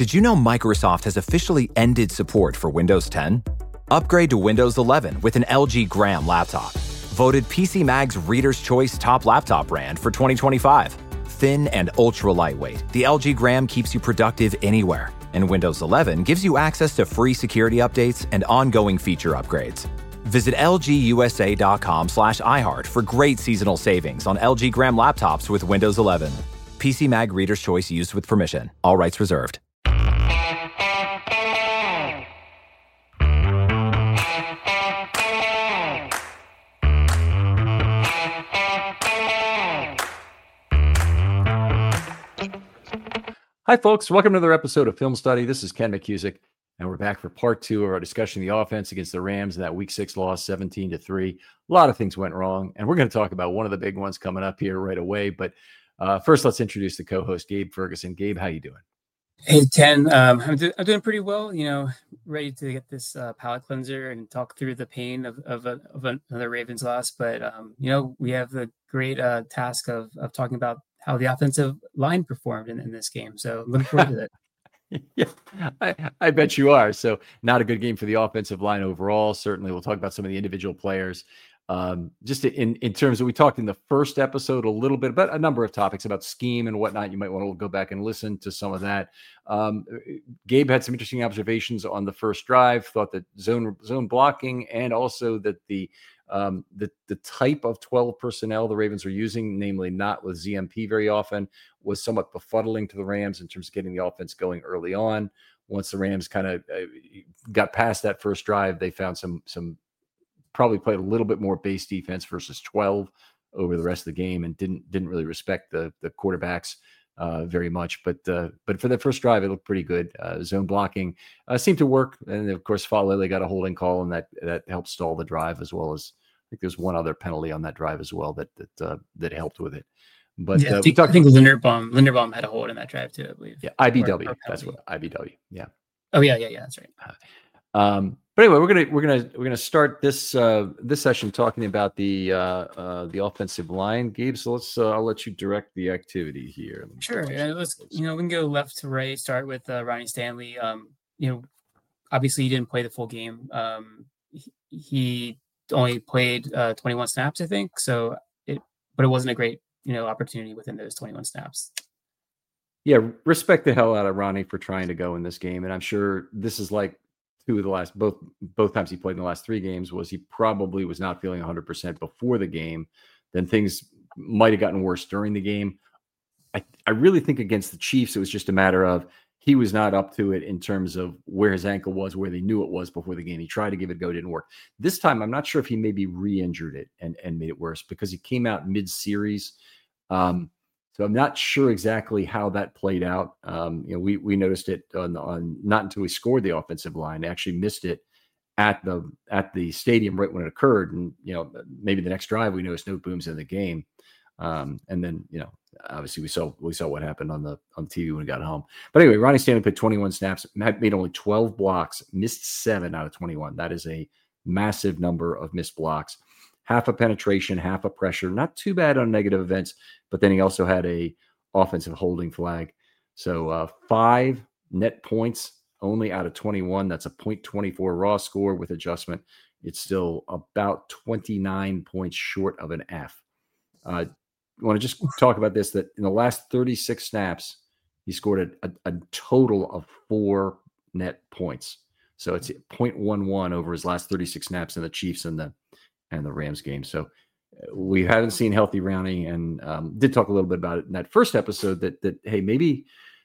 Did you know Microsoft has officially ended support for Windows 10? Upgrade to Windows 11 with an LG Gram laptop. Voted PC Mag's Reader's Choice Top Laptop Brand for 2025. Thin and ultra lightweight, the LG Gram keeps you productive anywhere. And Windows 11 gives you access to free security updates and ongoing feature upgrades. Visit lgusa.com/iHeart for great seasonal savings on LG Gram laptops with Windows 11. PC Mag Reader's Choice used with permission. All rights reserved. Hi, folks. Welcome to another episode of Film Study. This is Ken McCusick, and we're back for part two of our discussion of the offense against the Rams in that Week 6 loss, 17-3. A lot of things went wrong, and we're going to talk about one of the big ones coming up here right away. But first, let's introduce the co-host, Gabe Ferguson. Gabe, how you doing? Hey, Ken. I'm doing pretty well. Ready to get this palate cleanser and talk through the pain of another Ravens loss. But we have the great task of talking about how the offensive line performed in this game. So I'm looking forward to that. Yeah, I bet you are. So not a good game for the offensive line overall. Certainly, we'll talk about some of the individual players. Just in terms of, we talked in the first episode a little bit about a number of topics about scheme and whatnot. You might want to go back and listen to some of that. Gabe had some interesting observations on the first drive, thought that zone blocking, and also that the type of 12 personnel the Ravens are using, namely not with ZMP very often, was somewhat befuddling to the Rams in terms of getting the offense going early on. Once the Rams kind of got past that first drive, they found some probably played a little bit more base defense versus 12 over the rest of the game, and didn't really respect the quarterbacks very much. But for the first drive, it looked pretty good. Zone blocking seemed to work, and of course, Falele got a holding call, and that helped stall the drive, as well as I think there's one other penalty on that drive as well that helped with it. But yeah, I think Linderbaum had a hold in that drive too, I believe. Yeah, IBW. That's what IBW. Yeah. Oh yeah, that's right. But anyway, we're gonna start this session talking about the offensive line, Gabe. So I'll let you direct the activity here. Sure. Let's we can go left to right. Start with Ronnie Stanley. Obviously he didn't play the full game. He only played 21 snaps, I think. But it wasn't a great opportunity within those 21 snaps. Yeah, respect the hell out of Ronnie for trying to go in this game, and I'm sure this is like two of the last both times he played in the last three games was he probably was not feeling 100% before the game. Then things might have gotten worse during the game. I really think against the Chiefs, it was just a matter of he was not up to it in terms of where his ankle was, where they knew it was before the game. He tried to give it a go, didn't work. This time, I'm not sure if he maybe re-injured it and made it worse because he came out mid-series. So I'm not sure exactly how that played out. We noticed it on not until we scored the offensive line. They actually missed it at the stadium right when it occurred, and maybe the next drive we noticed no booms in the game, and then obviously we saw what happened on the TV when we got home. But anyway, Ronnie Stanley played 21 snaps, made only 12 blocks, missed 7 out of 21. That is a massive number of missed blocks. Half a penetration, half a pressure. Not too bad on negative events, but then he also had a offensive holding flag. So 5 net points only out of 21. That's a .24 raw score with adjustment. It's still about 29 points short of an F. I want to just talk about this, that in the last 36 snaps, he scored a total of 4 net points. So it's 0.11 over his last 36 snaps in the Chiefs and the Rams game. So we haven't seen healthy Ronnie, and did talk a little bit about it in that first episode that hey, maybe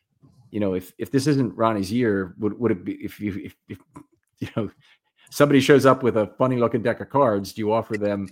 if this isn't Ronnie's year, would it be if somebody shows up with a funny looking deck of cards, do you offer them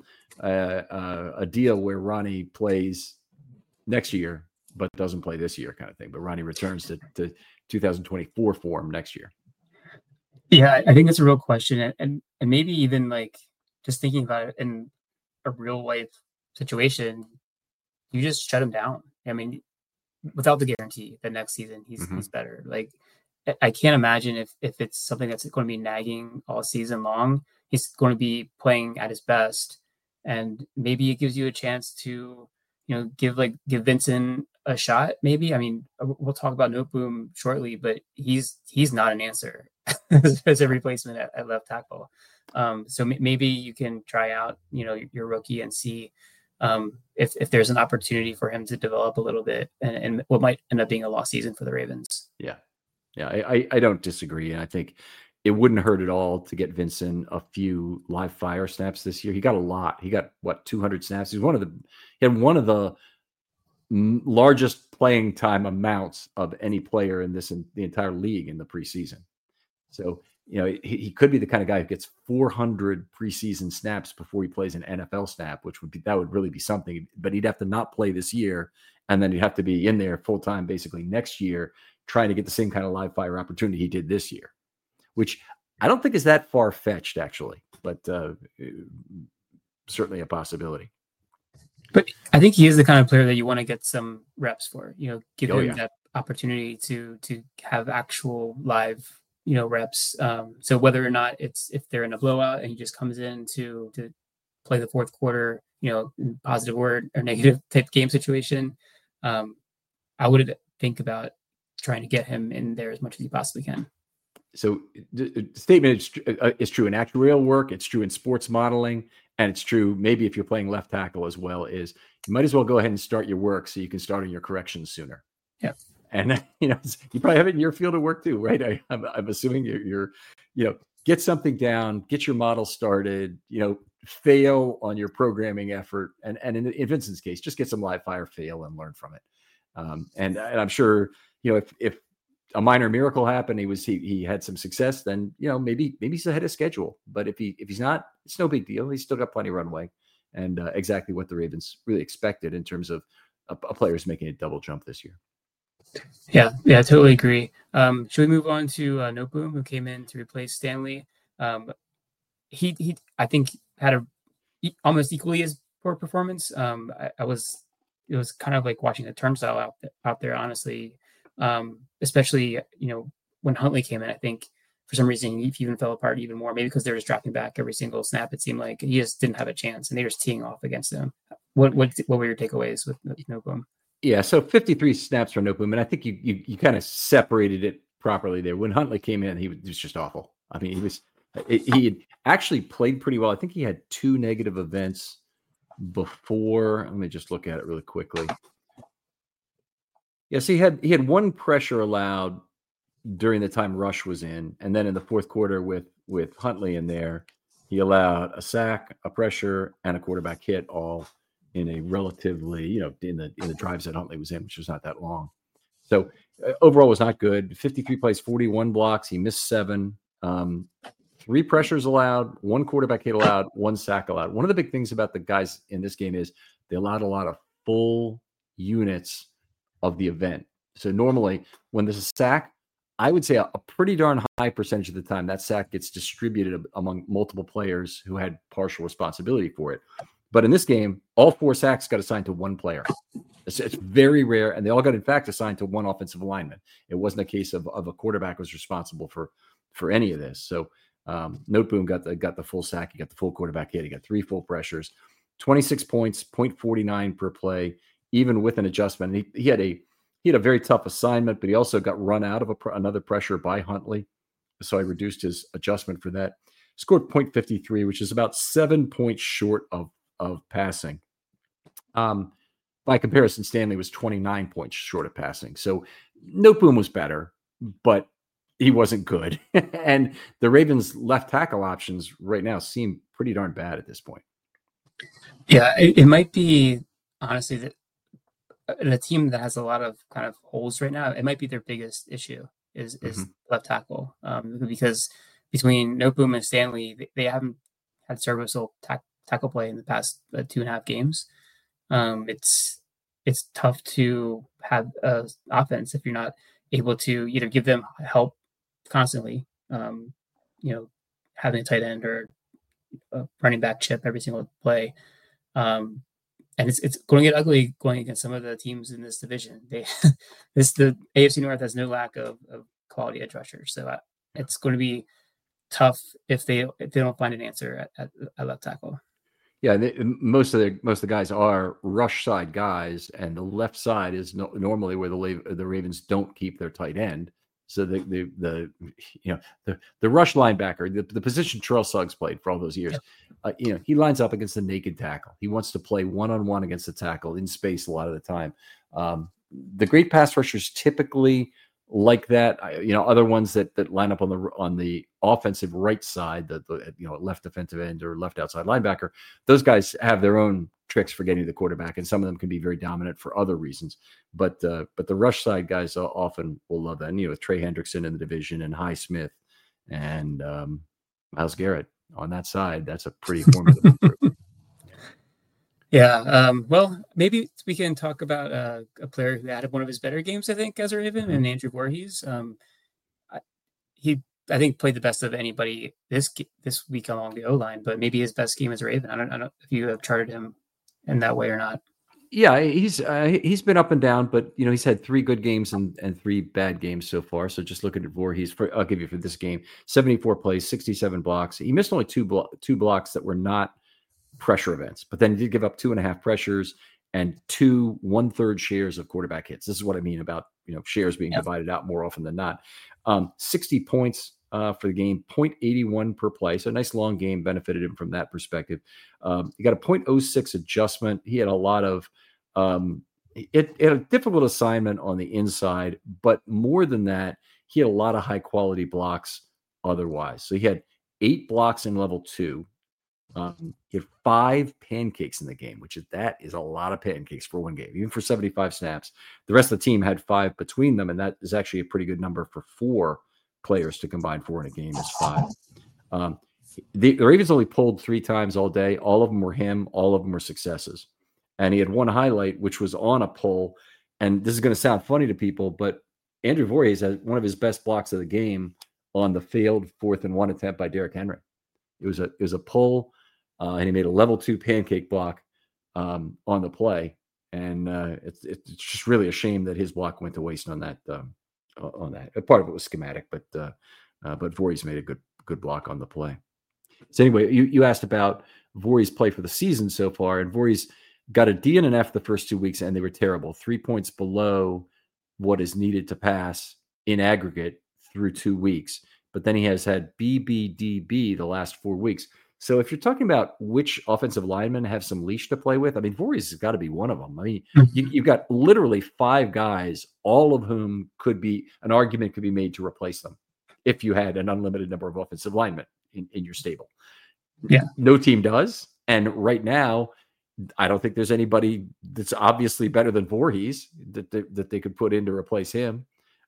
a deal where Ronnie plays next year but doesn't play this year, kind of thing, but Ronnie returns to 2024 form next year? Yeah, I think that's a real question, and maybe even like just thinking about it in a real life situation, you just shut him down. I mean, without the guarantee that next season he's better. Like, I can't imagine if it's something that's going to be nagging all season long, he's going to be playing at his best, and maybe it gives you a chance to give Vincent a shot, maybe. I mean, we'll talk about Noteboom shortly, but he's not an answer as a replacement at left tackle. So maybe you can try out, your rookie and see if there's an opportunity for him to develop a little bit, and what might end up being a lost season for the Ravens. Yeah. I don't disagree. And I think it wouldn't hurt at all to get Vincent a few live fire snaps this year. He got a lot. He got 200 snaps. He had one of the largest playing time amounts of any player in the entire league in the preseason. So, he could be the kind of guy who gets 400 preseason snaps before he plays an NFL snap, that would really be something. But he'd have to not play this year, and then he'd have to be in there full time basically next year, trying to get the same kind of live fire opportunity he did this year, which I don't think is that far fetched actually, but certainly a possibility. But I think he is the kind of player that you want to get some reps for. Give him that opportunity to have actual live reps. So whether or not if they're in a blowout and he just comes in to play the fourth quarter, in positive or negative type game situation, I would think about trying to get him in there as much as you possibly can. So the statement is true in actuarial work. It's true in sports modeling, and it's true maybe if you're playing left tackle as well. Is you might as well go ahead and start your work so you can start on your corrections sooner. Yeah. And you probably have it in your field of work too, right? I'm assuming you're get something down, get your model started, fail on your programming effort, and in Vincent's case, just get some live fire, fail, and learn from it. And I'm sure if a minor miracle happened, he had some success, then maybe he's ahead of schedule. But if he's not, it's no big deal. He's still got plenty of runway, and exactly what the Ravens really expected in terms of a player who's making a double jump this year. Yeah, I totally agree. Should we move on to Noteboom, who came in to replace Stanley? He I think had a almost equally as poor performance. It was kind of like watching a turnstile out there, honestly. Especially when Huntley came in, I think for some reason he even fell apart even more. Maybe because they were just dropping back every single snap. It seemed like he just didn't have a chance, and they were just teeing off against him. What were your takeaways with Noteboom? Yeah, so 53 snaps for Noteboom, and I think you kind of separated it properly there. When Huntley came in, he was just awful. I mean, he had actually played pretty well. I think he had 2 negative events before. Let me just look at it really quickly. Yes, he had 1 pressure allowed during the time Rush was in, and then in the fourth quarter with Huntley in there, he allowed a sack, a pressure, and a quarterback hit, all in a relatively, in the drives that Huntley was in, which was not that long. So overall was not good. 53 plays, 41 blocks. He missed 7. 3 pressures allowed, 1 quarterback hit allowed, 1 sack allowed. One of the big things about the guys in this game is they allowed a lot of full units of the event. So normally when there's a sack, I would say a pretty darn high percentage of the time that sack gets distributed among multiple players who had partial responsibility for it. But in this game, all 4 sacks got assigned to 1 player. It's very rare, and they all got, in fact, assigned to 1 offensive lineman. It wasn't a case of a quarterback was responsible for any of this. So Noteboom got the full sack. He got the full quarterback hit. He got 3 full pressures, 26 points, 0.49 per play, even with an adjustment. And he had a very tough assignment, but he also got run out of another pressure by Huntley. So I reduced his adjustment for that. Scored 0.53, which is about 7 points short of passing. By comparison, Stanley was 29 points short of passing. So Noteboom was better, but he wasn't good. And the Ravens' left tackle options right now seem pretty darn bad at this point. Yeah, it might be, honestly, that a team that has a lot of kind of holes right now, it might be their biggest issue is left tackle. Because between Noteboom and Stanley, they haven't had serviceable tackle play in the past 2.5 games. It's tough to have an offense if you're not able to either give them help constantly, having a tight end or a running back chip every single play. And it's going to get ugly going against some of the teams in this division. The AFC North has no lack of quality edge rushers, so it's going to be tough if they don't find an answer at left tackle. Yeah, most of the guys are rush side guys, and the left side is normally where the Ravens don't keep their tight end. So the rush linebacker, the position Terrell Suggs played for all those years, he lines up against the naked tackle. He wants to play one-on-one against the tackle in space a lot of the time. The great pass rushers typically like that. Other ones that line up on the offensive right side, the left defensive end or left outside linebacker, those guys have their own tricks for getting to the quarterback, and some of them can be very dominant for other reasons. But the rush side guys often will love that. And, with Trey Hendrickson in the division and Highsmith and Myles Garrett on that side, that's a pretty formidable group. Yeah. Well, maybe we can talk about a player who had one of his better games, I think, as a Raven, and Andrew Voorhees. I think played the best of anybody this week along the O-line, but maybe his best game as a Raven. I don't know if you have charted him in that way or not. Yeah, he's been up and down, but he's had 3 good games and 3 bad games so far. So just looking at Voorhees, I'll give you for this game: 74 plays, 67 blocks. He missed only two blocks that were not pressure events, but then he did give up 2.5 pressures and 2 1/3 shares of quarterback hits. This is what I mean about shares being divided out more often than not. 60 points for the game, 0.81 per play. So a nice long game benefited him from that perspective. He got a 0.06 adjustment. He had a lot of it had a difficult assignment on the inside, but more than that, he had a lot of high quality blocks otherwise. So he had 8 blocks in level 2. He had 5 pancakes in the game, that is a lot of pancakes for one game, even for 75 snaps. The rest of the team had 5 between them, and that is actually a pretty good number for 4 players to combine for in a game is 5. The Ravens only pulled 3 times all day. All of them were him. All of them were successes. And he had one highlight, which was on a pull. And this is going to sound funny to people, but Andrew Voorhees had one of his best blocks of the game on the failed 4th and 1 attempt by Derrick Henry. It was a pull. And he made a level 2 pancake block on the play, and it's just really a shame that his block went to waste on that. Part of it was schematic, but Voorhees made a good block on the play. So anyway, you asked about Voorhees' play for the season so far, and Voorhees got a D and an F the first 2 weeks, and they were terrible, 3 points below what is needed to pass in aggregate through 2 weeks. But then he has had BBDB the last 4 weeks. So if you're talking about which offensive linemen have some leash to play with, I mean, Voorhees has got to be one of them. I mean, you've got literally 5 guys, all of whom an argument could be made to replace them if you had an unlimited number of offensive linemen in your stable. Yeah. No team does. And right now, I don't think there's anybody that's obviously better than Voorhees that they could put in to replace him.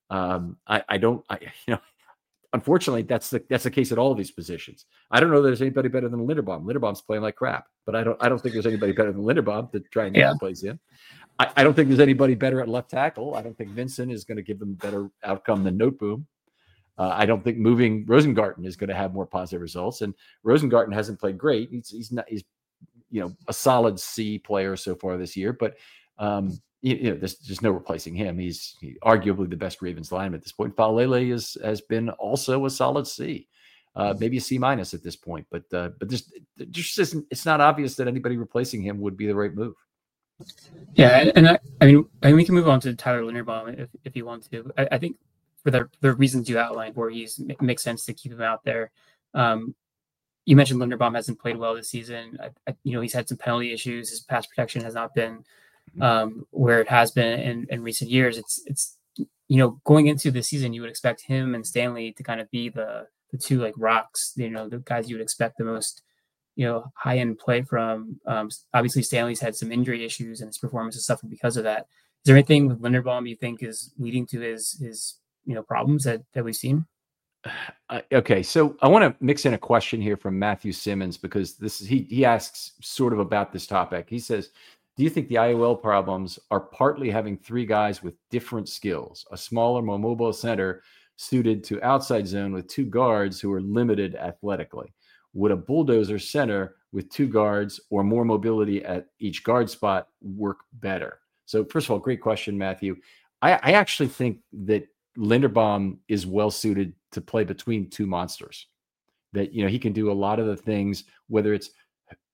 Unfortunately, that's the case at all of these positions. I don't know that there's anybody better than Linderbaum. Linderbaum's playing like crap, but I don't think there's anybody better than Linderbaum to try and replace him. I don't think there's anybody better at left tackle. I don't think Vincent is going to give them a better outcome than Noteboom. I don't think moving Rosengarten is going to have more positive results. And Rosengarten hasn't played great. He's a solid C player so far this year, but there's no replacing him. He's arguably the best Ravens lineman at this point. Faalele has been also a solid C, maybe a C- at this point. But just isn't, it's not obvious that anybody replacing him would be the right move. Yeah, and I mean we can move on to Tyler Linderbaum if you want to. I think for the reasons you outlined, where it makes sense to keep him out there. You mentioned Linderbaum hasn't played well this season. He's had some penalty issues. His pass protection has not been where it has been in recent years. It's going into the season, you would expect him and Stanley to kind of be the 2 like rocks, the guys you would expect the most high end play from. Obviously Stanley's had some injury issues and his performance has suffered because of that. Is there anything with Linderbaum you think is leading to his problems that we've seen? Okay, so I want to mix in a question here from Matthew Simmons, because he asks sort of about this topic. He says, do you think the IOL problems are partly having 3 guys with different skills, a smaller, more mobile center suited to outside zone with 2 guards who are limited athletically? Would a bulldozer center with 2 guards or more mobility at each guard spot work better? So first of all, great question, Matthew. I actually think that Linderbaum is well suited to play between 2 monsters. That he can do a lot of the things, whether it's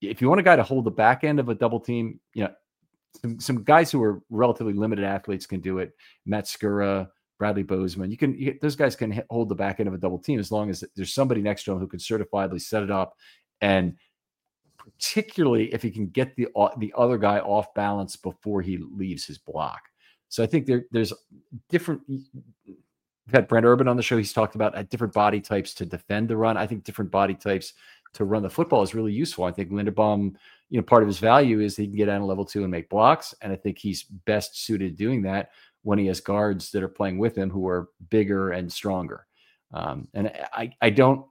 if you want a guy to hold the back end of a double team, some guys who are relatively limited athletes can do it. Matt Skura, Bradley Bozeman. Those guys can hold the back end of a double team as long as there's somebody next to him who can certifiably set it up, and particularly if he can get the other guy off balance before he leaves his block. So I think there's different. We've had Brent Urban on the show. He's talked about different body types to defend the run. I think different body types to run the football is really useful. I think Linderbaum, part of his value is he can get down to level 2 and make blocks. And I think he's best suited doing that when he has guards that are playing with him who are bigger and stronger. And I don't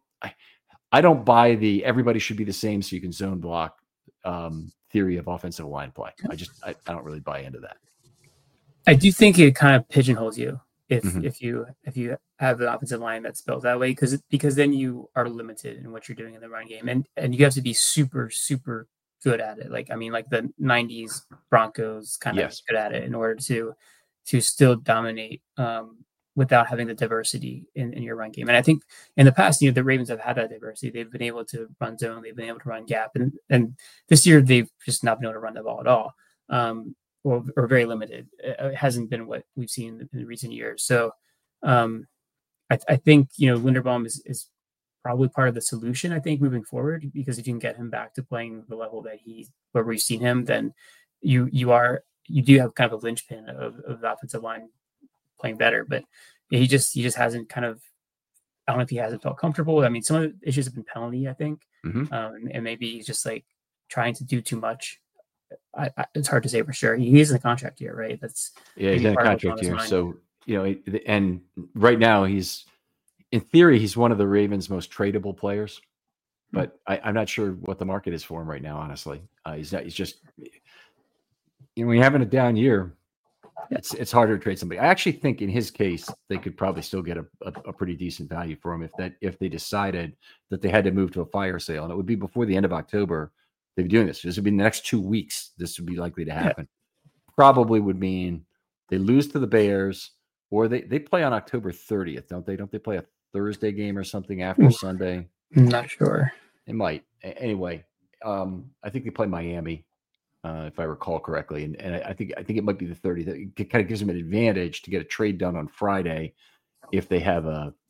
buy the everybody should be the same so you can zone block theory of offensive line play. I don't really buy into that. I do think it kind of pigeonholes you if you have an offensive line that's built that way, because then you are limited in what you're doing in the run game, and you have to be super, super good at it. Like the 90s Broncos kind of good at it in order to still dominate without having the diversity in your run game. And I think in the past, the Ravens have had that diversity. They've been able to run zone, they've been able to run gap, and this year they've just not been able to run the ball at all. Or very limited. It hasn't been what we've seen in recent years. So I think, Linderbaum is probably part of the solution, I think, moving forward, because if you can get him back to playing the level where we've seen him, then you do have kind of a linchpin of the offensive line playing better. But he just hasn't kind of, I don't know if he hasn't felt comfortable. I mean, some of the issues have been penalty, I think. And maybe he's just like trying to do too much. It's hard to say for sure. He is in a contract year, right? He's in a contract year. So, and right now in theory, he's one of the Ravens' most tradable players, but I'm not sure what the market is for him right now, honestly. He's just, when you're having a down year, it's harder to trade somebody. I actually think in his case, they could probably still get a pretty decent value for him if they decided that they had to move to a fire sale, and it would be before the end of October. They'd be doing this. This would be in the next 2 weeks. This would be likely to happen. Probably would mean they lose to the Bears, or they play on October 30th, don't they? Don't they play a Thursday game or something after Sunday? I'm not sure. It might. Anyway, I think they play Miami, if I recall correctly, and I think it might be the 30th. It kind of gives them an advantage to get a trade done on Friday if they have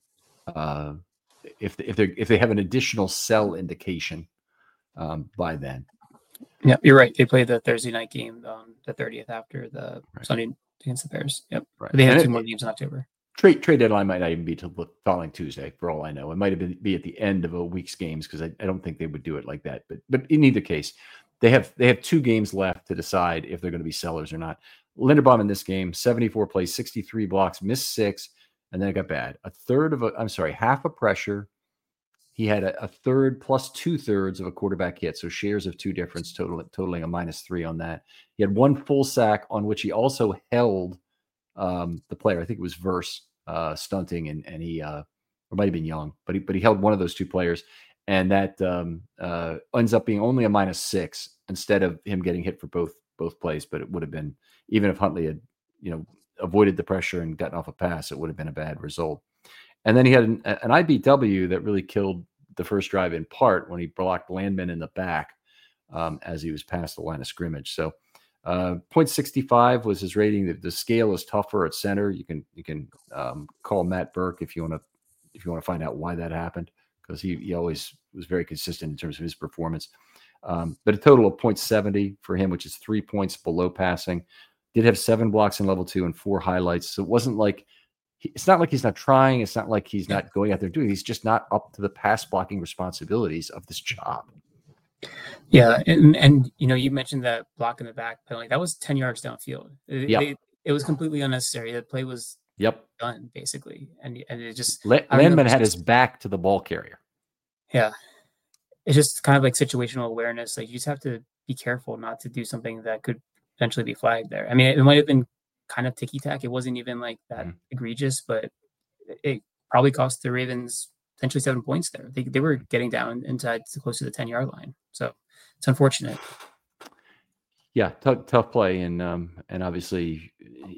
if they have an additional sell indication. By then. Yeah, you're right. They play the Thursday night game on the 30th after the Sunday against the Bears. Yep. Right. But they have 2 more games in October. Trade deadline might not even be till the following Tuesday, for all I know. It might have be at the end of a week's games, because I don't think they would do it like that. But in either case, they have 2 games left to decide if they're going to be sellers or not. Linderbaum in this game, 74 plays, 63 blocks, missed 6, and then it got bad. Half a pressure. He had a third plus 2/3 of a quarterback hit, so shares of 2 difference, totaling a -3 on that. He had 1 full sack on which he also held the player. I think it was Verse stunting, and he or might have been Young, but he held one of those 2 players, and that ends up being only a -6 instead of him getting hit for both plays. But it would have been, even if Huntley had avoided the pressure and gotten off a pass, it would have been a bad result. And then he had an IBW that really killed the first drive in part when he blocked Landman in the back as he was past the line of scrimmage. So 0.65 was his rating. The scale is tougher at center. You can call Matt Burke if you want to find out why that happened, because he always was very consistent in terms of his performance. But a total of 0.70 for him, which is 3 points below passing. Did have 7 blocks in level 2 and 4 highlights. So it wasn't like, it's not like he's not trying. It's not like he's not going out there doing. He's just not up to the pass blocking responsibilities of this job. Yeah, and you mentioned that block in the back penalty. That was 10 yards downfield. It was completely unnecessary. The play was done basically, and it just Landman had his back to the ball carrier. Yeah, it's just kind of like situational awareness. Like, you just have to be careful not to do something that could potentially be flagged there. I mean, it might have been kind of ticky-tack. It wasn't even like that egregious, but it probably cost the Ravens potentially 7 points there. They were getting down inside close to the 10-yard line. So it's unfortunate. Yeah, tough play. And obviously,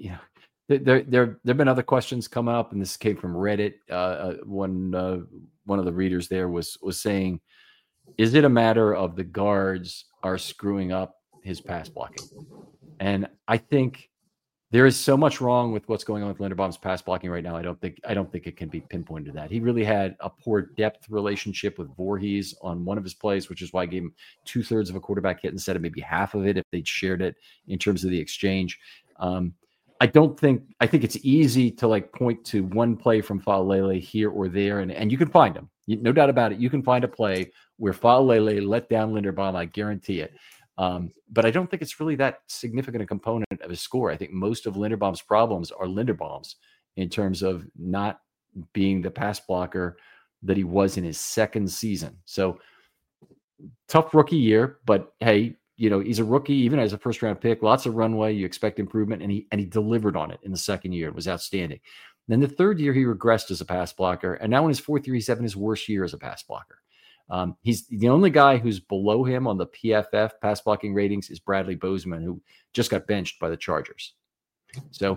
there have been other questions come up, and this came from Reddit. One of the readers there was saying, Is it a matter of the guards are screwing up his pass blocking? And I think there is so much wrong with what's going on with Linderbaum's pass blocking right now. I don't think it can be pinpointed to that. He really had a poor depth relationship with Voorhees on one of his plays, which is why I gave him 2/3 of a quarterback hit instead of maybe half of it if they'd shared it in terms of the exchange. I think it's easy to like point to one play from Faalele here or there, and you can find them. No doubt about it. You can find a play where Faalele let down Linderbaum. I guarantee it. But I don't think it's really that significant a component of his score. I think most of Linderbaum's problems are Linderbaum's in terms of not being the pass blocker that he was in his second season. So tough rookie year, but hey, he's a rookie, even as a first round pick, lots of runway. You expect improvement, and he delivered on it in the second year. It was outstanding. Then the third year, he regressed as a pass blocker. And now in his fourth year, he's having his worst year as a pass blocker. He's the only guy who's below him on the PFF pass blocking ratings is Bradley Bozeman, who just got benched by the Chargers. So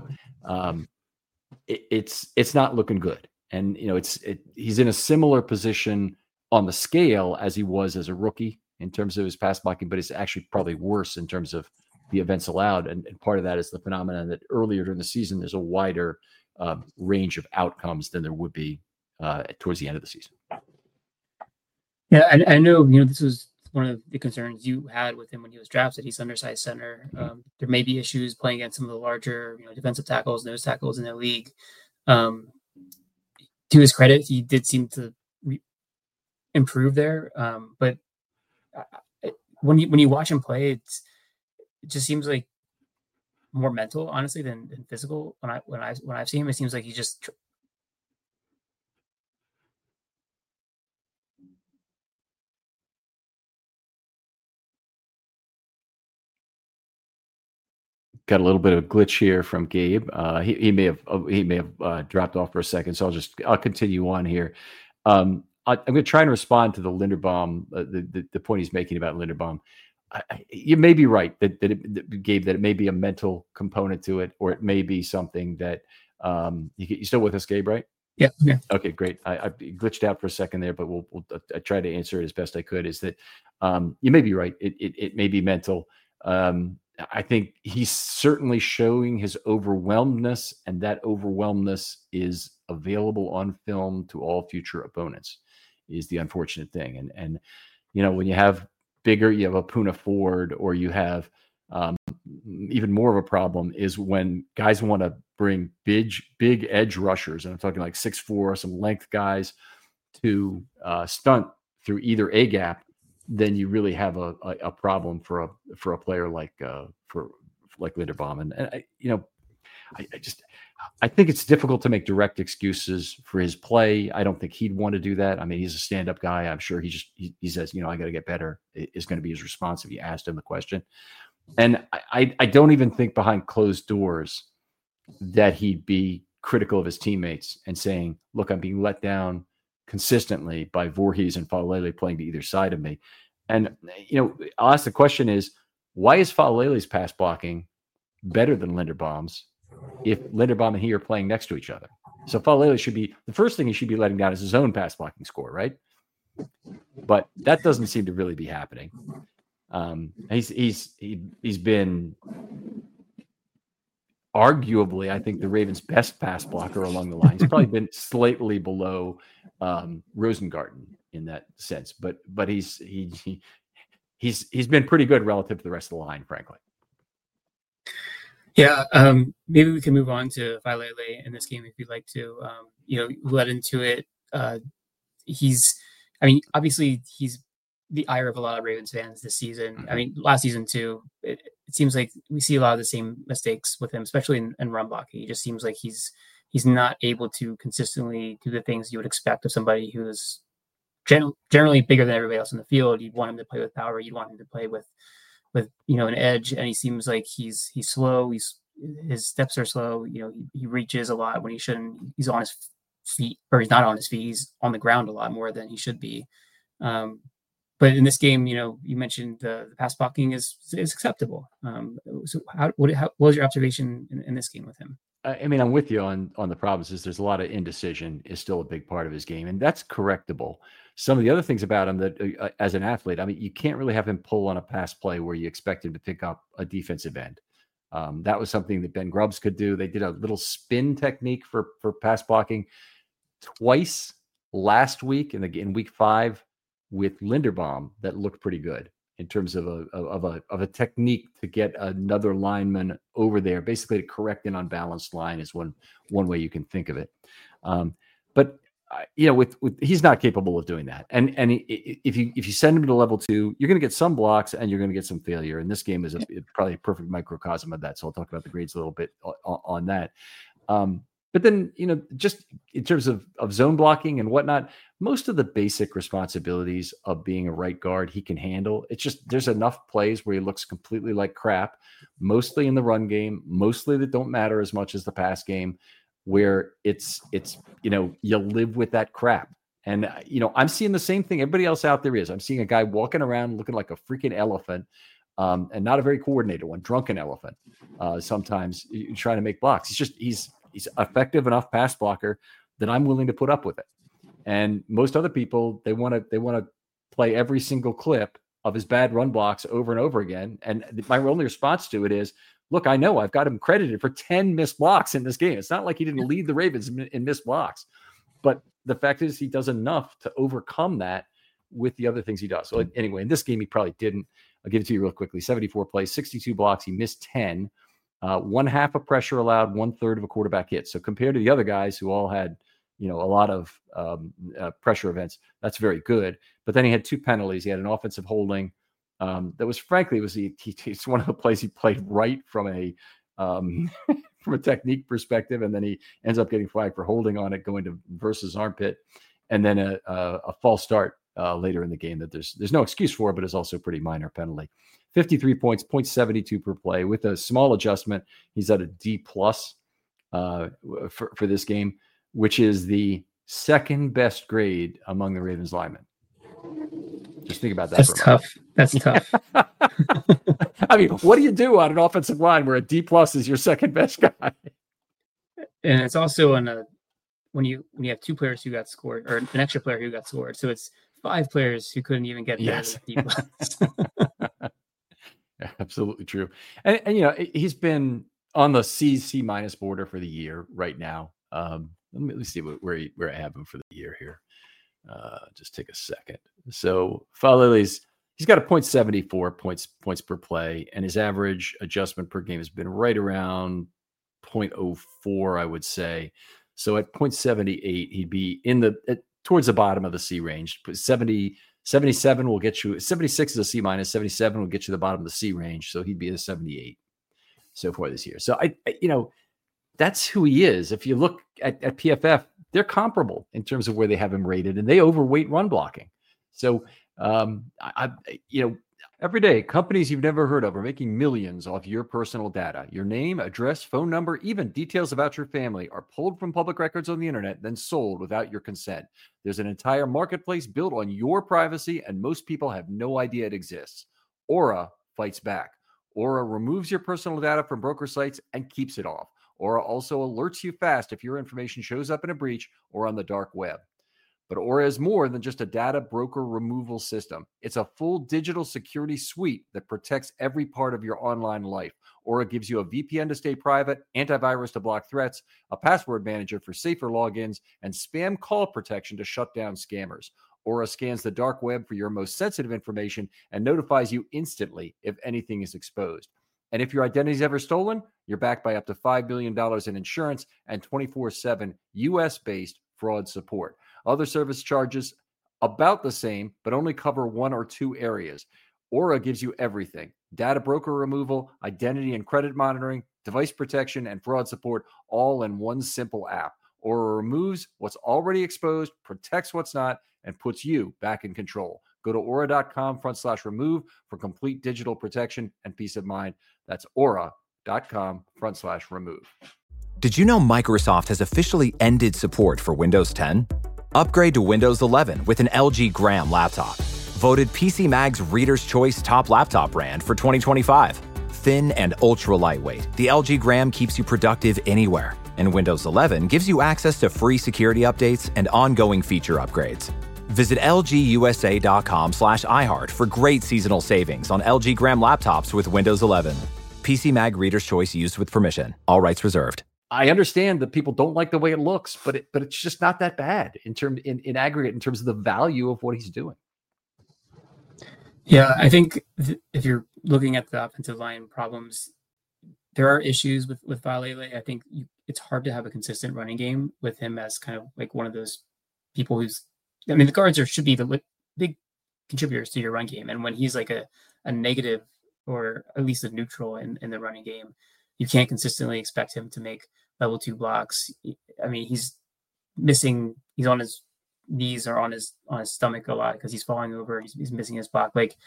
it's not looking good. And, he's in a similar position on the scale as he was as a rookie in terms of his pass blocking, but it's actually probably worse in terms of the events allowed. And part of that is the phenomenon that earlier during the season, there's a wider range of outcomes than there would be towards the end of the season. Yeah, I know, this was one of the concerns you had with him when he was drafted. He's undersized center. There may be issues playing against some of the larger, defensive tackles, nose tackles in the league. To his credit, he did seem to improve there. But when you watch him play, it just seems like more mental, honestly, than physical. When I've seen him, it seems like he just got a little bit of a glitch here from Gabe. He may have dropped off for a second, so I'll continue on here. I'm going to try and respond to the Linderbaum, the point he's making about Linderbaum. You may be right Gabe, that it may be a mental component to it, or it may be something that you still with us, Gabe, right? Yeah. Okay, great. I glitched out for a second there, but we'll I try to answer it as best I could. Is that you may be right. It may be mental. I think he's certainly showing his overwhelmedness, and that overwhelmedness is available on film to all future opponents, is the unfortunate thing. And when you have bigger, you have a Poona Ford, or you have even more of a problem is when guys want to bring big edge rushers, and I'm talking like 6'4", some length guys, to stunt through either A gap. Then you really have a problem for a player like Linderbaum. And I think it's difficult to make direct excuses for his play. I don't think he'd want to do that. I mean, he's a stand-up guy. I'm sure he says, I got to get better, is going to be his response if you asked him the question. And I don't even think behind closed doors that he'd be critical of his teammates and saying, look, I'm being let down consistently by Voorhees and Faalele playing to either side of me. And, I'll ask the question is, why is Faalele's pass blocking better than Linderbaum's if Linderbaum and he are playing next to each other? So Faalele should be, the first thing he should be letting down is his own pass blocking score, right? But that doesn't seem to really be happening. He's been arguably, I think, the Ravens' best pass blocker along the line. He's probably been slightly below Rosengarten in that sense, but he's been pretty good relative to the rest of the line, frankly. Yeah, maybe we can move on to Faalele in this game if you'd like to. Led into it. Obviously he's the ire of a lot of Ravens fans this season. I mean, last season too. It seems like we see a lot of the same mistakes with him, especially in run blocking. He just seems like he's not able to consistently do the things you would expect of somebody who is generally bigger than everybody else in the field. You'd want him to play with power. You'd want him to play with an edge. And he seems like he's slow. His steps are slow. He reaches a lot when he shouldn't. He's on his feet, or he's not on his feet. He's on the ground a lot more than he should be. But in this game, you mentioned the pass blocking is acceptable. So what was your observation in this game with him? I mean, I'm with you on the problems. Is there's a lot of indecision is still a big part of his game, and that's correctable. Some of the other things about him that, as an athlete, I mean, you can't really have him pull on a pass play where you expect him to pick up a defensive end. That was something that Ben Grubbs could do. They did a little spin technique for pass blocking twice last week in week 5 with Linderbaum that looked pretty good in terms of a technique to get another lineman over there, basically to correct an unbalanced line is one way you can think of it. But with he's not capable of doing that. And if you send him to level 2, you're going to get some blocks and you're going to get some failure. And this game is probably a perfect microcosm of that. So I'll talk about the grades a little bit on that. But then, just in terms of zone blocking and whatnot, most of the basic responsibilities of being a right guard, he can handle. It's just, there's enough plays where he looks completely like crap, mostly in the run game, mostly that don't matter as much as the pass game, where it's you live with that crap. And, I'm seeing the same thing everybody else out there is. I'm seeing a guy walking around looking like a freaking elephant, and not a very coordinated one, drunken elephant, sometimes trying to make blocks. He's effective enough pass blocker that I'm willing to put up with it. And most other people, they want to play every single clip of his bad run blocks over and over again. And my only response to it is, look, I know I've got him credited for 10 missed blocks in this game. It's not like he didn't lead the Ravens in missed blocks, but the fact is he does enough to overcome that with the other things he does. So anyway, in this game, he probably didn't. I'll give it to you real quickly. 74 plays, 62 blocks. He missed 10. 1/2 of pressure allowed, 1/3 of a quarterback hit. So compared to the other guys who all had, a lot of pressure events, that's very good. But then he had 2 penalties. He had an offensive holding that was, frankly, it's one of the plays he played right from a from a technique perspective, and then he ends up getting flagged for holding on it, going to versus armpit, and then a false start later in the game that there's no excuse for, but is also a pretty minor penalty. 53 points, 0.72 per play. With a small adjustment, he's at a D+ for this game, which is the second best grade among the Ravens linemen. Just think about that. That's tough. That's tough. I mean, what do you do on an offensive line where a D+ is your second best guy? And it's also when you have 2 players who got scored, or an extra player who got scored. So it's 5 players who couldn't even get there. Yes. D+. Yeah, absolutely true. And he's been on the C- border for the year right now. Let me see where I have him for the year here. Just take a second. So Faalele's, he's got a 0.74 points per play, and his average adjustment per game has been right around 0.04, I would say. So at 0.78, he'd be towards the bottom of the C range. 77 will get you, 76 is a C-, 77 will get you the bottom of the C range. So he'd be a 78 so far this year. So I that's who he is. If you look at PFF, they're comparable in terms of where they have him rated, and they overweight run blocking. So, every day, companies you've never heard of are making millions off your personal data. Your name, address, phone number, even details about your family are pulled from public records on the internet, then sold without your consent. There's an entire marketplace built on your privacy, and most people have no idea it exists. Aura fights back. Aura removes your personal data from broker sites and keeps it off. Aura also alerts you fast if your information shows up in a breach or on the dark web. But Aura is more than just a data broker removal system. It's a full digital security suite that protects every part of your online life. Aura gives you a VPN to stay private, antivirus to block threats, a password manager for safer logins, and spam call protection to shut down scammers. Aura scans the dark web for your most sensitive information and notifies you instantly if anything is exposed. And if your identity is ever stolen, you're backed by up to $5 billion in insurance and 24/7 US-based fraud support. Other service charges about the same, but only cover 1 or 2 areas. Aura gives you everything: data broker removal, identity and credit monitoring, device protection, and fraud support, all in one simple app. Aura removes what's already exposed, protects what's not, and puts you back in control. Go to aura.com/remove for complete digital protection and peace of mind. That's aura.com/remove. Did you know Microsoft has officially ended support for Windows 10? Upgrade to Windows 11 with an LG Gram laptop. Voted PC Mag's Reader's Choice Top Laptop Brand for 2025. thin and ultra lightweight, the LG Gram keeps you productive anywhere. And Windows 11 gives you access to free security updates and ongoing feature upgrades. Visit lgusa.com/iHeart for great seasonal savings on LG Gram laptops with Windows 11. PC Mag Reader's Choice used with permission. All rights reserved. I understand that people don't like the way it looks, but it's just not that bad in aggregate in terms of the value of what he's doing. Yeah, I think if you're looking at the offensive line problems, there are issues with Faalele. I think it's hard to have a consistent running game with him as kind of like one of those people who's. I mean, the guards should be the big contributors to your run game, and when he's like a negative or at least a neutral in the running game, you can't consistently expect him to make level 2 blocks. I mean, he's missing. He's on his knees or on his stomach a lot because he's falling over. He's missing his block. Like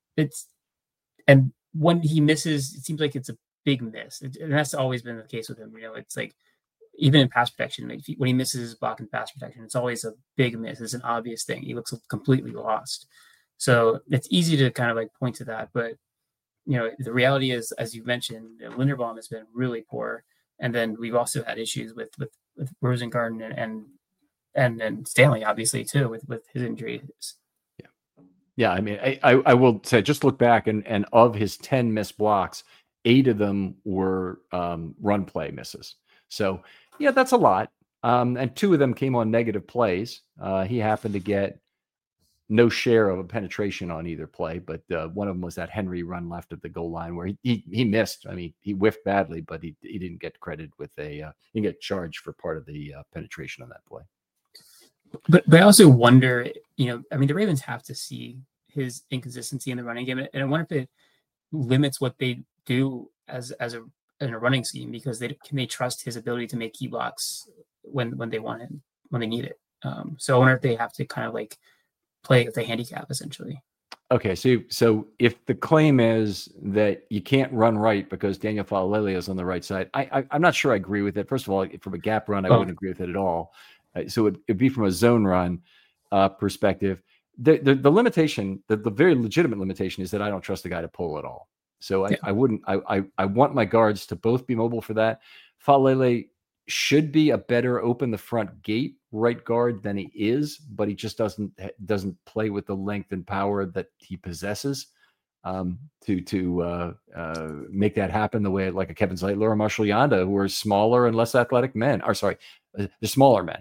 and when he misses, it seems like it's a big miss. And that's always been the case with him. You know, it's like even in pass protection, like when he misses his block in pass protection, it's always a big miss. It's an obvious thing. He looks completely lost. So it's easy to kind of like point to that, but you know, the reality is, as you mentioned, Linderbaum has been really poor, and then we've also had issues with Rosengarten and Stanley, obviously too, with his injuries. Yeah. I mean, I will say, just look back and of his 10 missed blocks, 8 of them were run play misses. So yeah, that's a lot. And 2 of them came on negative plays. He happened to get no share of a penetration on either play, but one of them was that Henry run left of the goal line where he missed. I mean, he whiffed badly, but he didn't get credit with he didn't get charged for part of the penetration on that play. But I also wonder, you know, I mean, the Ravens have to see his inconsistency in the running game, and I wonder if it limits what they do in a running scheme, because can they trust his ability to make key blocks when they want him, when they need it. So I wonder if they have to kind of like play with a handicap essentially. Okay, so if the claim is that you can't run right because Daniel Faalele is on the right side, I'm not sure I agree with it. First of all, from a gap run, I wouldn't agree with it at all. So it'd be from a zone run perspective. The limitation, the very legitimate limitation, is that I don't trust the guy to pull at all. So I wouldn't. I want my guards to both be mobile for that. Faalele should be a better open the front gate right guard than he is, but he just doesn't play with the length and power that he possesses to make that happen the way like a Kevin Zeitler or Marshall Yanda, who are smaller and less athletic men. Or sorry, they're smaller men.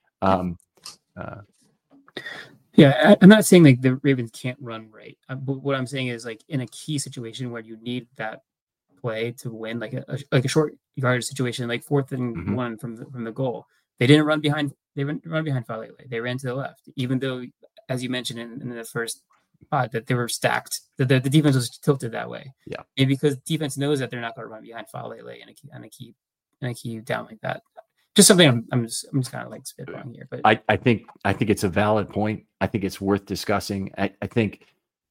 Yeah, I'm not saying like the Ravens can't run right, but what I'm saying is like in a key situation where you need that play to win, like a short yardage situation, like 4th and 1 from the goal. They didn't run behind. They didn't run behind Faalele. They ran to the left, even though, as you mentioned in the first pod, that they were stacked. The defense was tilted that way. Yeah, and because defense knows that they're not going to run behind Faalele in a key down like that. Just something I'm just kind of like spitballing here, but I think it's a valid point. I think it's worth discussing. I think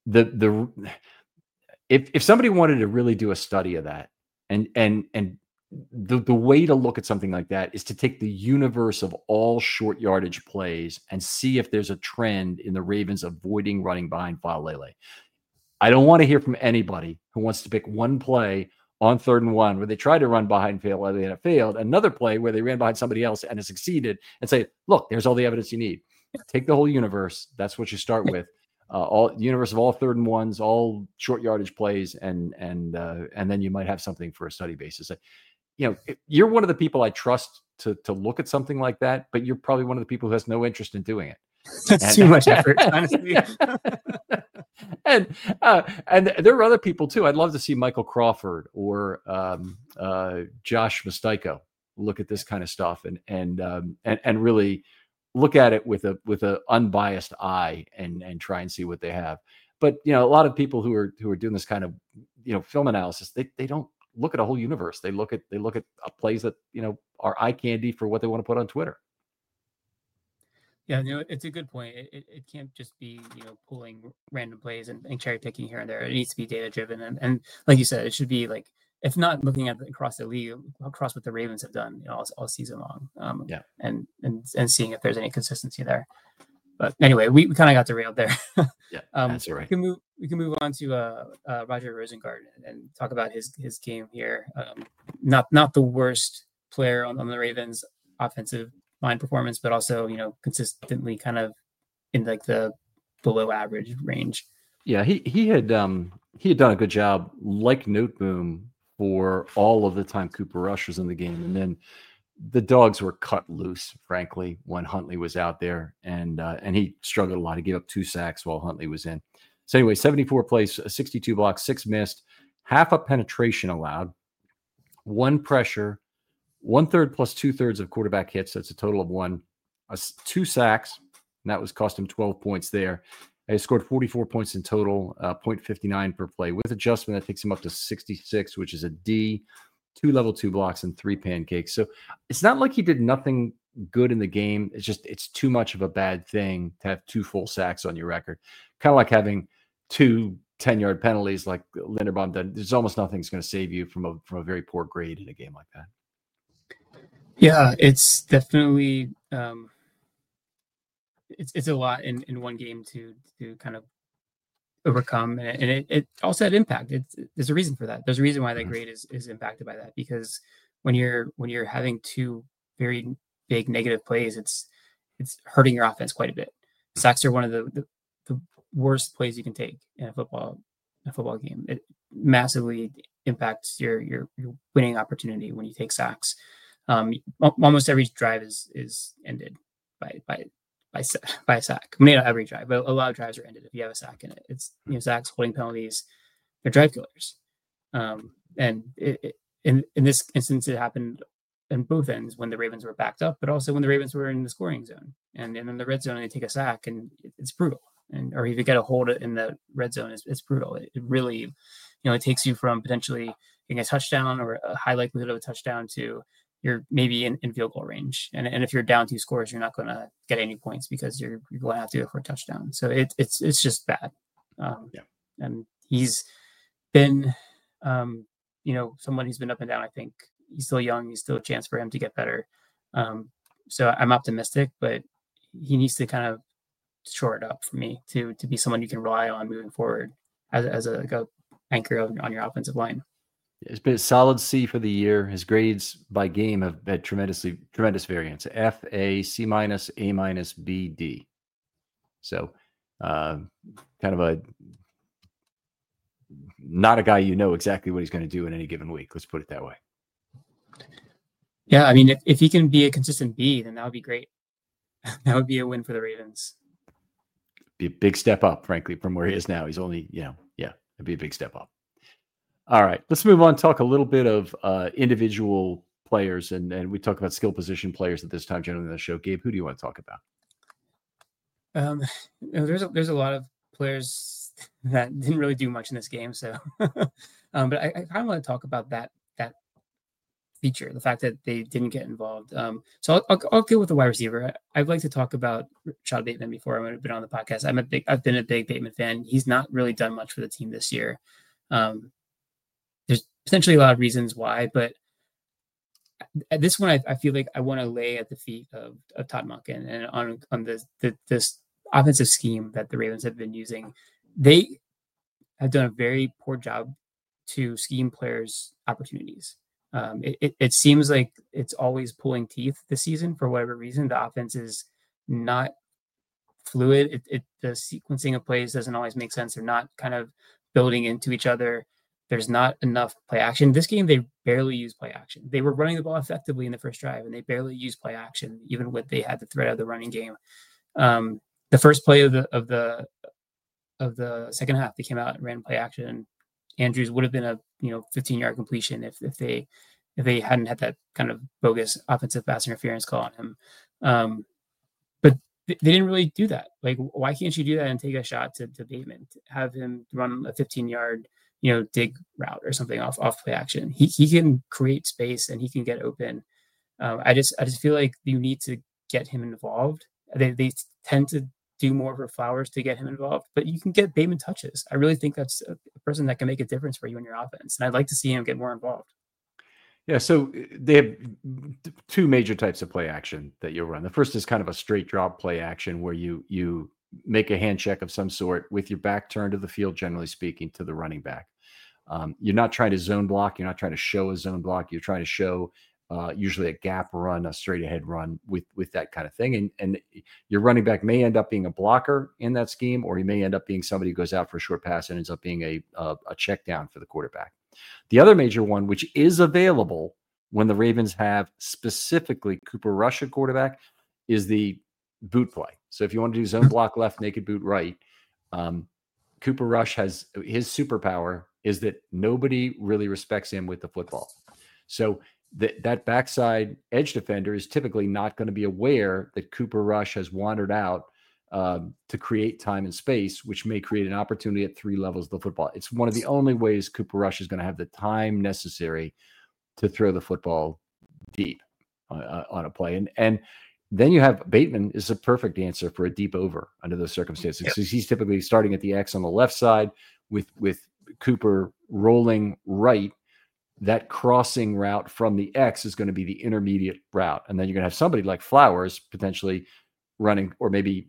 if somebody wanted to really do a study of that, and the way to look at something like that is to take the universe of all short yardage plays and see if there's a trend in the Ravens avoiding running behind Faalele. I don't want to hear from anybody who wants to pick one play on 3rd and 1 where they tried to run behind Faalele and it failed, another play where they ran behind somebody else and it succeeded, and say, look, there's all the evidence you need. Take the whole universe. That's what you start with. All universe of all 3rd and 1s, all short yardage plays, and then you might have something for a study basis. You know, you're one of the people I trust to look at something like that, but you're probably one of the people who has no interest in doing it. That's too much effort, honestly. and there are other people too. I'd love to see Michael Crawford or Josh Mustiko look at this kind of stuff and really look at it with a unbiased eye and try and see what they have. But you know, a lot of people who are doing this kind of film analysis, they don't look at a whole universe. They look at plays that are eye candy for what they want to put on Twitter. Yeah, it's a good point. It can't just be pulling random plays and cherry picking here and there. It needs to be data driven, and like you said, it should be like, if not looking at across the league, across what the Ravens have done all season long, and seeing if there's any consistency there. But anyway, we kind of got derailed there. Yeah, that's all right. We move on to Roger Rosengard and talk about his game here. Not the worst player on the Ravens offensive line performance, but also consistently kind of in like the below average range. Yeah, he had done a good job, like Noteboom, for all of the time Cooper Rush was in the game, and then the dogs were cut loose, frankly, when Huntley was out there, and he struggled a lot. He gave up 2 sacks while Huntley was in. So anyway, 74 plays, 62 blocks, 6 missed, half a penetration allowed, 1 pressure, 1/3 plus 2/3 of quarterback hits. That's a total of 1, 2 sacks, and that was cost him 12 points there. He scored 44 points in total, 0.59 per play. With adjustment, that takes him up to 66, which is a D, 2 level 2 blocks, and 3 pancakes. So it's not like he did nothing good in the game. It's too much of a bad thing to have 2 full sacks on your record. Kind of like having 2 10-yard penalties like Linderbaum did. There's almost nothing that's going to save you from a very poor grade in a game like that. Yeah, it's definitely it's a lot in one game to kind of overcome, and it also had impact. There's a reason for that. There's a reason why that grade is impacted by that, because when you're having 2 very big negative plays, it's hurting your offense quite a bit. Sacks are one of the worst plays you can take in a football game. It massively impacts your winning opportunity when you take sacks. Almost every drive is ended by a sack. I mean, not every drive, but a lot of drives are ended if you have a sack in it. It's sacks, holding penalties, they're drive killers. And in this instance, it happened in both ends when the Ravens were backed up, but also when the Ravens were in the scoring zone and in the red zone, they take a sack, and it's brutal. Or if you get a hold in the red zone, it's brutal. It really, it takes you from potentially getting a touchdown or a high likelihood of a touchdown to you're maybe in field goal range. And if you're down 2 scores, you're not going to get any points because you're going to have to go for a touchdown. So it's just bad. And he's been, someone who's been up and down. I think he's still young. He's still a chance for him to get better. So I'm optimistic, but he needs to kind of shore it up for me to be someone you can rely on moving forward as a anchor on your offensive line. It's been a solid C for the year. His grades by game have had tremendous variance. F, A, C minus, A minus, B, D. So kind of not a guy exactly what he's going to do in any given week. Let's put it that way. Yeah, I mean, if he can be a consistent B, then that would be great. That would be a win for the Ravens. Be a big step up, frankly, from where he is now. He's only, it'd be a big step up. All right, let's move on. Talk a little bit of individual players, and we talk about skill position players at this time generally on the show. Gabe, who do you want to talk about? There's a lot of players that didn't really do much in this game, so but I kind of want to talk about that feature, the fact that they didn't get involved. So I'll go with the wide receiver. I'd like to talk about Rashad Bateman before I would have been on the podcast. I've been a big Bateman fan. He's not really done much for the team this year. There's potentially a lot of reasons why, but at this one, I feel like I want to lay at the feet of Todd Monken and on this offensive scheme that the Ravens have been using. They have done a very poor job to scheme players' opportunities. It seems like it's always pulling teeth this season for whatever reason. The offense is not fluid. The sequencing of plays doesn't always make sense. They're not kind of building into each other. There's not enough play action. This game, they barely used play action. They were running the ball effectively in the first drive, and they barely used play action, even when they had the threat of the running game. The first play of the second half, they came out and ran play action. Andrews would have been a 15-yard completion if they hadn't had that kind of bogus offensive pass interference call on him. But they didn't really do that. Like, why can't you do that and take a shot to Bateman, have him run a 15-yard dig route or something off play action? He can create space and he can get open. I just feel like you need to get him involved. They tend to do more for Flowers to get him involved, but you can get Bateman touches. I really think that's a person that can make a difference for you in your offense, and I'd like to see him get more involved. Yeah, so they have 2 major types of play action that you'll run. The first is kind of a straight drop play action where you make a hand check of some sort with your back turned to the field, generally speaking, to the running back. You're not trying to zone block. You're not trying to show a zone block. You're trying to show usually a gap run, a straight ahead run with that kind of thing. And your running back may end up being a blocker in that scheme, or he may end up being somebody who goes out for a short pass and ends up being a check down for the quarterback. The other major one, which is available when the Ravens have specifically Cooper Rush at quarterback, is the boot play. So if you want to do zone block left, naked boot right, Cooper Rush has his superpower is that nobody really respects him with the football. So that backside edge defender is typically not going to be aware that Cooper Rush has wandered out to create time and space, which may create an opportunity at 3 levels of the football. It's one of the only ways Cooper Rush is going to have the time necessary to throw the football deep on a play. And then you have Bateman is a perfect answer for a deep over under those circumstances. Yep. So he's typically starting at the X on the left side with Cooper rolling right. That crossing route from the X is going to be the intermediate route. And then you're going to have somebody like Flowers potentially running, or maybe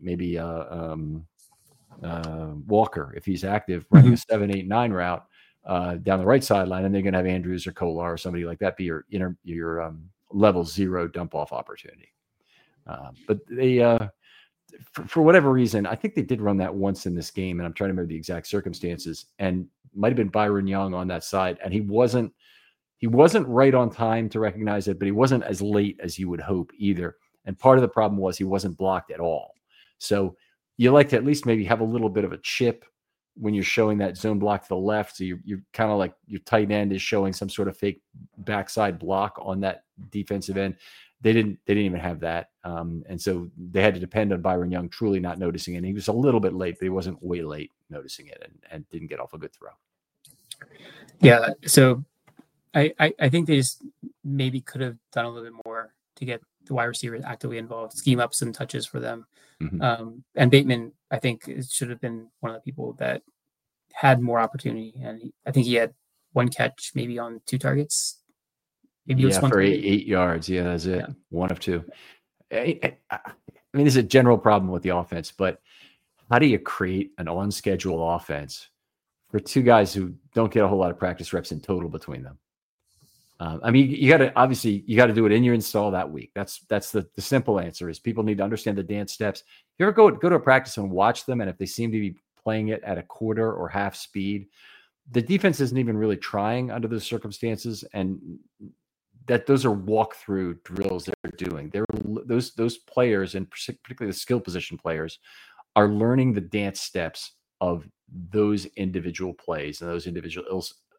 Walker, if he's active, running a 7, 8, 9 route down the right sideline. And they're going to have Andrews or Kolar or somebody like that be your level 0 dump off opportunity. But they, for whatever reason, I think they did run that once in this game, and I'm trying to remember the exact circumstances, and might have been Byron Young on that side. And he wasn't right on time to recognize it, but he wasn't as late as you would hope either. And part of the problem was he wasn't blocked at all. So you like to at least maybe have a little bit of a chip when you're showing that zone block to the left. So you're kind of like your tight end is showing some sort of fake backside block on that defensive end. They didn't even have that. And so they had to depend on Byron Young truly not noticing it. And he was a little bit late, but he wasn't way late noticing it and didn't get off a good throw. Yeah. So I think they just maybe could have done a little bit more to get the wide receivers actively involved, scheme up some touches for them. Mm-hmm. And Bateman, I think, it should have been one of the people that had more opportunity. And I think he had 1 catch, maybe on 2 targets. Maybe it was for 8 yards. Yeah, that's it. Yeah. 1 of 2. I mean, there's a general problem with the offense, but how do you create an on-schedule offense for 2 guys who don't get a whole lot of practice reps in total between them? I mean, you got to do it in your install that week. That's the simple answer is people need to understand the dance steps. If you ever go to a practice and watch them, and if they seem to be playing it at a quarter or half speed, the defense isn't even really trying under those circumstances, and that those are walkthrough drills they're doing. Those players, and particularly the skill position players, are learning the dance steps of those individual plays and those individual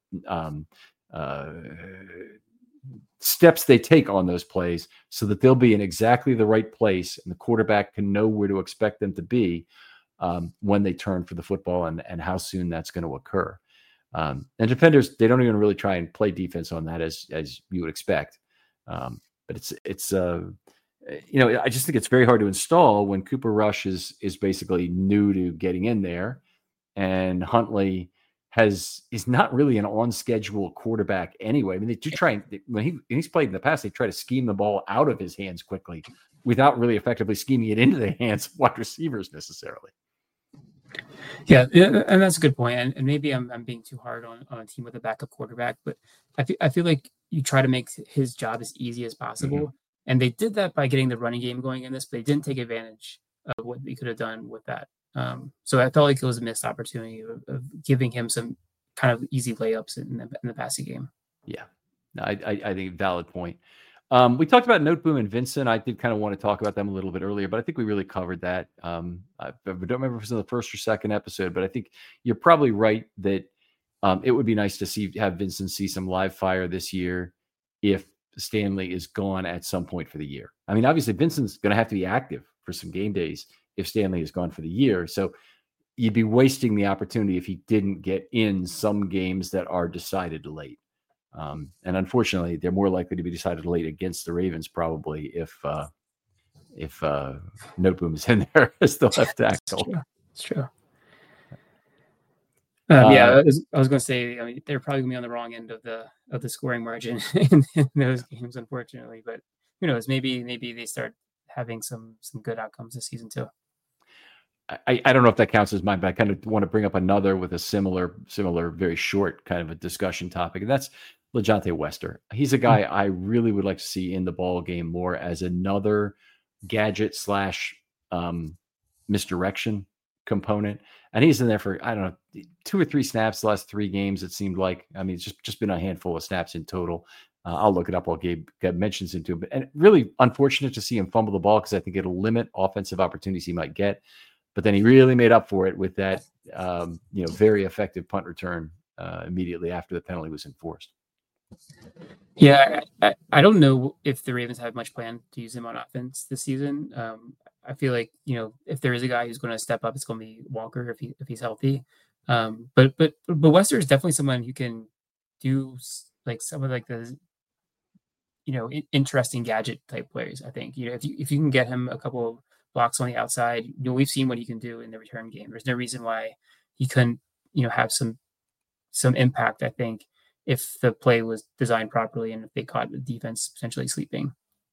steps they take on those plays, so that they'll be in exactly the right place and the quarterback can know where to expect them to be when they turn for the football and how soon that's going to occur. And defenders, they don't even really try and play defense on that as you would expect. But it's I just think it's very hard to install when Cooper Rush is basically new to getting in there, and Huntley is not really an on-schedule quarterback anyway. I mean, they do try, when he's played in the past, they try to scheme the ball out of his hands quickly without really effectively scheming it into the hands of wide receivers necessarily. Yeah, and that's a good point. And maybe I'm being too hard on a team with a backup quarterback, but I feel like you try to make his job as easy as possible. Mm-hmm. And they did that by getting the running game going in this, but they didn't take advantage of what they could have done with that. So I felt like it was a missed opportunity of giving him some kind of easy layups in the passing game. Yeah, no, I think valid point. We talked about Noteboom and Vincent. I did kind of want to talk about them a little bit earlier, but I think we really covered that. I don't remember if it was in the first or second episode, but I think you're probably right that it would be nice to have Vincent see some live fire this year if Stanley is gone at some point for the year. I mean, obviously Vincent's going to have to be active for some game days if Stanley is gone for the year. So you'd be wasting the opportunity if he didn't get in some games that are decided late. And unfortunately, they're more likely to be decided late against the Ravens, probably if Noteboom is in there as the left tackle. It's true. I was going to say, I mean, they're probably going to be on the wrong end of the scoring margin in those games, unfortunately. But who knows? Maybe they start having some good outcomes this season too. I don't know if that counts as mine, but I kind of want to bring up another with a similar, very short kind of a discussion topic, and that's LeJohntay Wester. He's a guy I really would like to see in the ball game more as another gadget slash misdirection component. And he's in there for, I don't know, 2 or 3 snaps the last 3 games, it seemed like. I mean, it's just been a handful of snaps in total. I'll look it up while Gabe mentions it to him. And really unfortunate to see him fumble the ball because I think it'll limit offensive opportunities he might get. But then he really made up for it with that, very effective punt return immediately after the penalty was enforced. Yeah, I don't know if the Ravens have much plan to use him on offense this season. I feel like, if there is a guy who's going to step up, it's going to be Walker if he's healthy. But Wester is definitely someone who can do like some of like the interesting gadget type plays. I think if you can get him a couple of blocks on the outside, we've seen what he can do in the return game. There's no reason why he couldn't have some impact. I think if the play was designed properly and if they caught the defense potentially sleeping.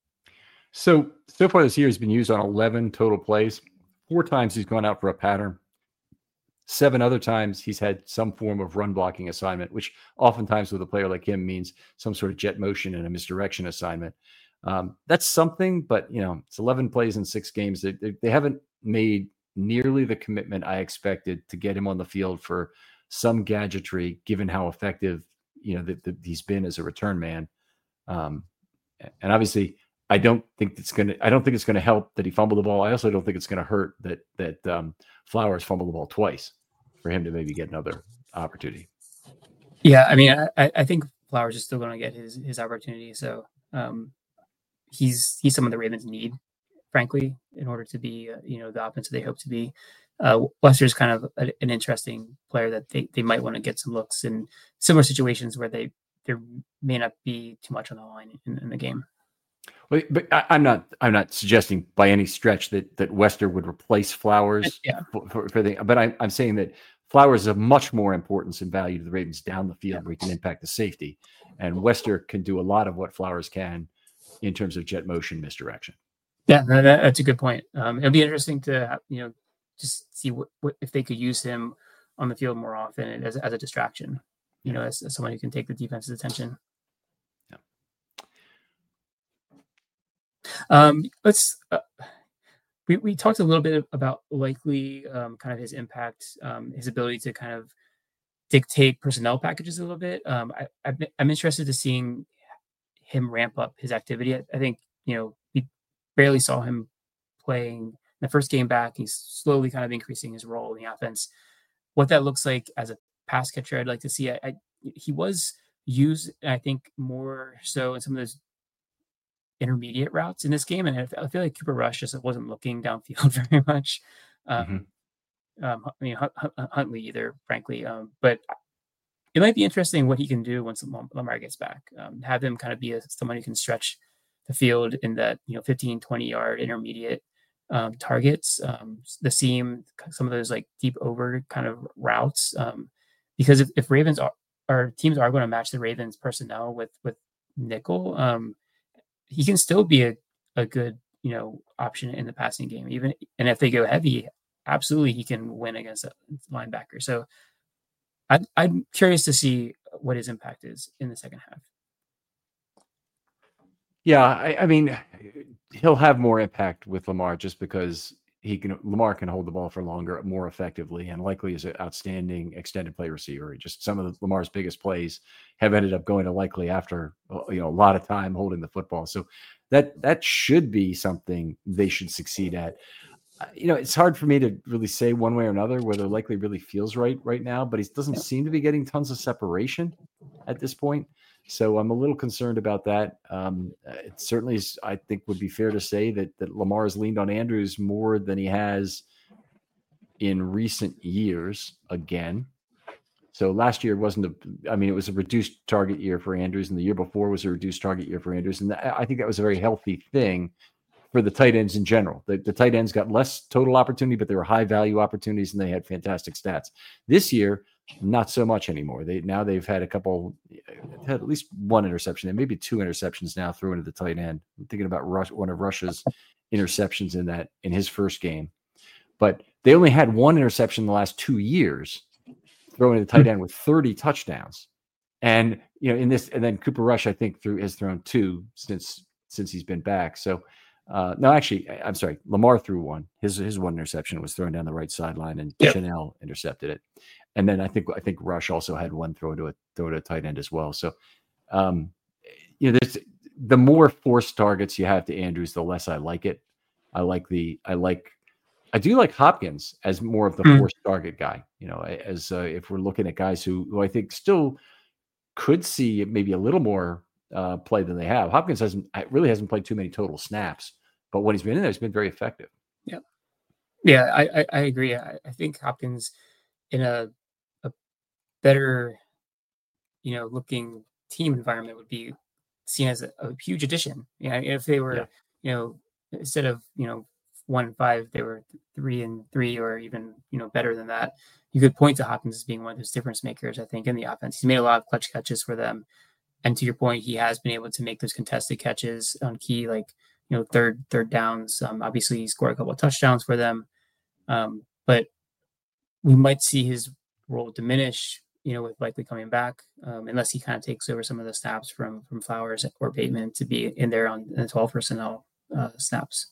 So far this year, he's been used on 11 total plays. 4 times he's gone out for a pattern. 7 other times he's had some form of run blocking assignment, which oftentimes with a player like him means some sort of jet motion and a misdirection assignment. That's something, but it's 11 plays in 6 games. They haven't made nearly the commitment I expected to get him on the field for some gadgetry, given how effective he's been as a return man. And obviously, I don't think it's going to help that he fumbled the ball. I also don't think it's going to hurt that Flowers fumbled the ball twice for him to maybe get another opportunity. Yeah, I mean, I think Flowers is still going to get his opportunity. So he's someone the Ravens need, frankly, in order to be the offense they hope to be. Wester is kind of an interesting player that they might want to get some looks in similar situations where there may not be too much on the line in the game. Well, but I'm not suggesting by any stretch that Wester would replace Flowers. Yeah. But I'm saying that Flowers is of much more importance and value to the Ravens down the field where he can impact the safety, and Wester can do a lot of what Flowers can in terms of jet motion misdirection. Yeah, that's a good point. It'll be interesting to just see what if they could use him on the field more often as a distraction, as someone who can take the defense's attention. Let's we talked a little bit about likely kind of his impact, his ability to kind of dictate personnel packages a little bit. I'm interested to seeing him ramp up his activity. I think we barely saw him playing the first game back. He's slowly kind of increasing his role in the offense. What that looks like as a pass catcher, I'd like to see. He was used, I think, more so in some of those intermediate routes in this game, and I feel like Cooper Rush just wasn't looking downfield very much. Huntley either, frankly. But it might be interesting what he can do once Lamar gets back. Have him kind of be someone who can stretch the field in that 15, 20-yard intermediate targets, the seam, some of those like deep over kind of routes. Because if Ravens our teams are going to match the Ravens personnel with nickel, he can still be a good option in the passing game. And if they go heavy, absolutely he can win against a linebacker. So I'm curious to see what his impact is in the second half. Yeah, I mean, he'll have more impact with Lamar just because Lamar can hold the ball for longer, more effectively, and likely is an outstanding extended play receiver. Just some of Lamar's biggest plays have ended up going to likely after a lot of time holding the football. So that should be something they should succeed at. It's hard for me to really say one way or another whether likely really feels right now, but he doesn't seem to be getting tons of separation at this point. So I'm a little concerned about that. It certainly is, I think, would be fair to say that Lamar has leaned on Andrews more than he has in recent years again. So last year it was a reduced target year for Andrews, and the year before was a reduced target year for Andrews. And I think that was a very healthy thing for the tight ends in general. The tight ends got less total opportunity, but they were high value opportunities and they had fantastic stats. This year, not so much anymore. They've had had at least one interception and maybe 2 interceptions now thrown into the tight end. I'm thinking about one of Rush's interceptions in his first game. but they only had one interception in the last 2 years, throwing the tight end with 30 touchdowns. And, in this, and then Cooper Rush, I think has thrown 2 since he's been back. So, no, actually, I'm sorry. Lamar threw one. His one interception was thrown down the right sideline, and Chanel intercepted it. And then I think Rush also had one throw to a tight end as well. So, there's the more forced targets you have to Andrews, the less I like it. I do like Hopkins as more of the forced target guy. As if we're looking at guys who I think still could see maybe a little more play than they have. Hopkins really hasn't played too many total snaps, but when he's been in there, he's been very effective. Yeah, I agree. I think Hopkins in a better, looking team environment would be seen as a huge addition. If they were, instead of 1-5, they were 3-3, or even better than that. You could point to Hopkins as being one of those difference makers, I think, in the offense. He's made a lot of clutch catches for them. And to your point, he has been able to make those contested catches on key, third downs. Obviously, he scored a couple of touchdowns for them. But we might see his role diminish, with likely coming back, unless he kind of takes over some of the snaps from Flowers or Bateman to be in there on the 12 personnel snaps.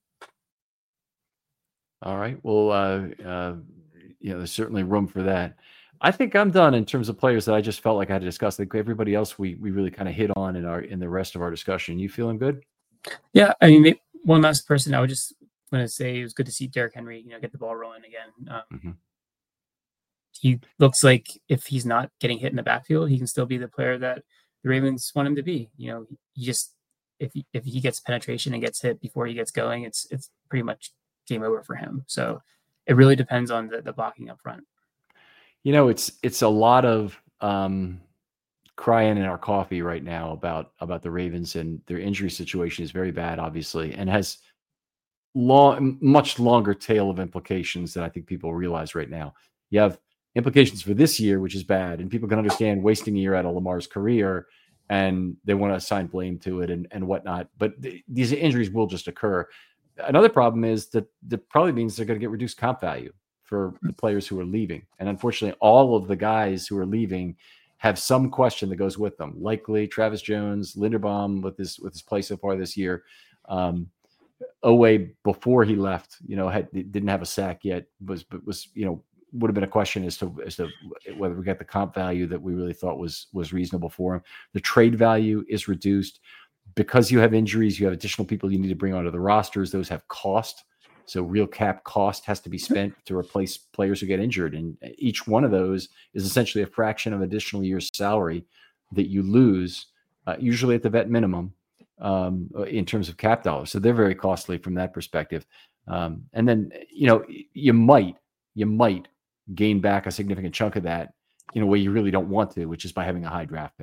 All right. Well, there's certainly room for that. I think I'm done in terms of players that I just felt like I had to discuss. I think everybody else we really kind of hit on in the rest of our discussion. You feeling good? Yeah. I mean, one last person I would just want to say it was good to see Derrick Henry, get the ball rolling again. He looks like if he's not getting hit in the backfield, he can still be the player that the Ravens want him to be. He just if he gets penetration and gets hit before he gets going, it's pretty much game over for him. So it really depends on the blocking up front. It's a lot of crying in our coffee right now about the Ravens, and their injury situation is very bad, obviously, and has much longer tail of implications than I think people realize right now. You have implications for this year, which is bad, and people can understand wasting a year out of Lamar's career, and they want to assign blame to it and whatnot. But these injuries will just occur. Another problem is that probably means they're going to get reduced comp value for the players who are leaving. And unfortunately, all of the guys who are leaving have some question that goes with them. Likely Travis Jones, Linderbaum with his play so far this year. Oweh, before he left, didn't have a sack yet, would have been a question as to whether we got the comp value that we really thought was reasonable for him. The trade value is reduced because you have injuries. You have additional people you need to bring onto the rosters. Those have cost. So real cap cost has to be spent to replace players who get injured. And each one of those is essentially a fraction of additional year's salary that you lose, usually at the vet minimum, in terms of cap dollars. So they're very costly from that perspective. And then, you might gain back a significant chunk of that in a way you really don't want to, which is by having a high draft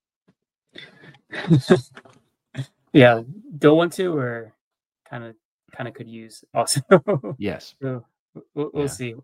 pick. Yeah. Don't want to, or kind of could use also. Yes. So we'll see.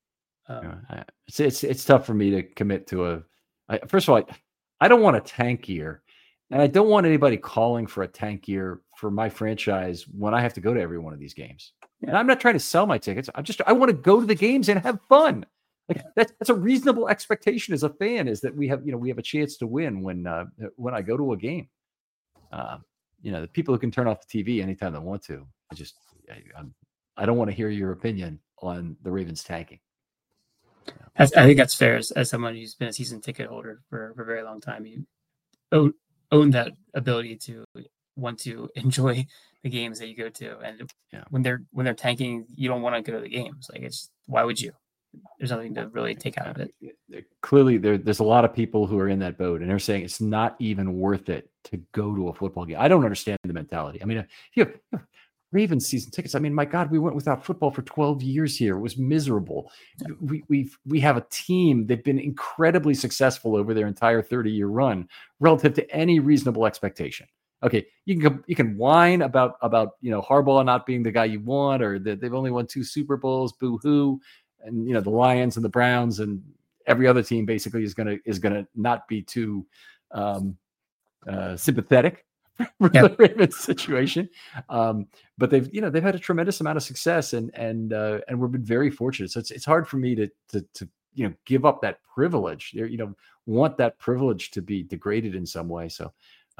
It's tough for me to commit to first of all, I don't want a tank year, and I don't want anybody calling for a tank year for my franchise when I have to go to every one of these games. Yeah. And I'm not trying to sell my tickets. I want to go to the games and have fun. That's a reasonable expectation as a fan, is that we have a chance to win when I go to a game. The people who can turn off the TV anytime they want to. I don't want to hear your opinion on the Ravens tanking. I think that's fair. As someone who's been a season ticket holder for a very long time, you own that ability to want to enjoy the games that you go to. And when they're tanking, you don't want to go to the games. Why would you? There's nothing to really take out of it. Clearly, there's a lot of people who are in that boat, and they're saying it's not even worth it to go to a football game. I don't understand the mentality. I mean, if you have Ravens season tickets, I mean, my God, we went without football for 12 years here. It was miserable. We have a team. They've been incredibly successful over their entire 30-year run relative to any reasonable expectation. Okay, you can whine about Harbaugh not being the guy you want, or that they've only won 2 Super Bowls, boo-hoo. And the Lions and the Browns and every other team basically is gonna not be too sympathetic for the Ravens situation. But they've had a tremendous amount of success, and we've been very fortunate. So it's hard for me to give up that privilege. Want that privilege to be degraded in some way. So